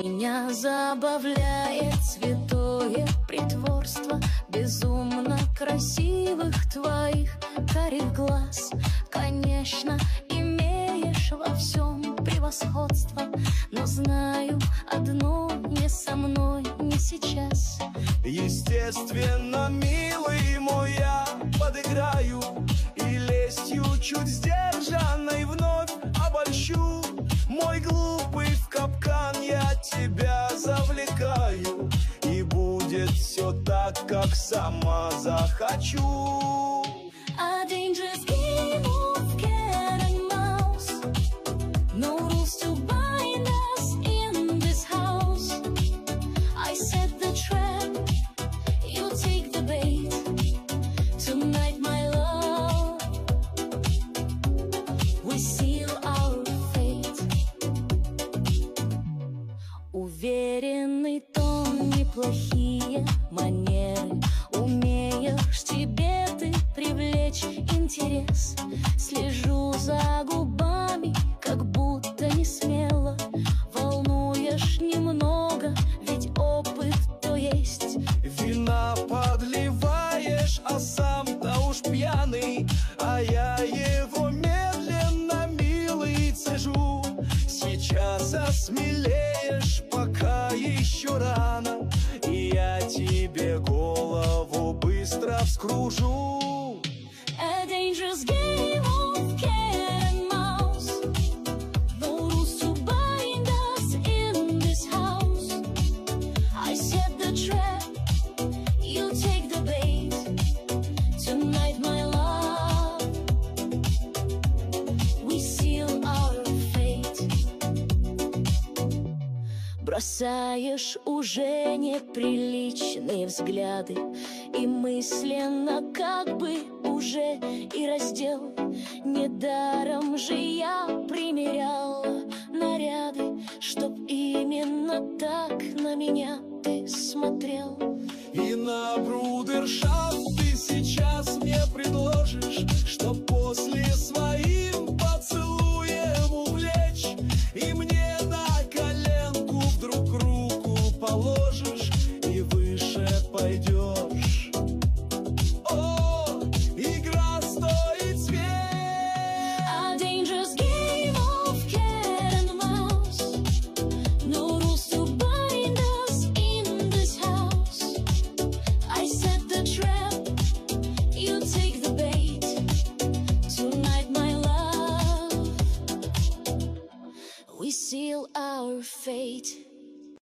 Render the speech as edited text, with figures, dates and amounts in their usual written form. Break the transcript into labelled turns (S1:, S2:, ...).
S1: Меня забавляет святое притворство безумно красивых твоих карих глаз. Конечно, имеешь во всем превосходство, но знаю одно: не со мной, не сейчас.
S2: Естественно, милый мой, я подыграю и лестью чуть сдержанной вновь обольщу. Мой глупый, в капкан я тебя завлекаю, и будет все так, как сама захочу.
S1: A dangerous game of cat and mouse. No rules to bind us in this house. I set the trap, you take the bait. Tonight, my love, we seal our fate. Уверенный тон, неплохие манеры. Умеешь тебе ты привлечь интерес. Слежу за губами, как будто не смело. Волнуешь немного, ведь опыт то есть.
S2: Вина подливаешь, а сам-то уж пьяный, а я его медленно, милый, цежу. Сейчас осмелеешь, пока еще рано, и я тебе голову быстро вскружу.
S1: A dangerous game of cat and mouse. No rules to bind us in this house. I set the trap, you take the bait. Tonight, my love, we seal our fate. Бросаешь уже неприличные взгляды, и мысленно как бы уже и раздел. Недаром же я примеряла наряды, чтоб именно так на меня ты смотрел.
S2: И на брудершафт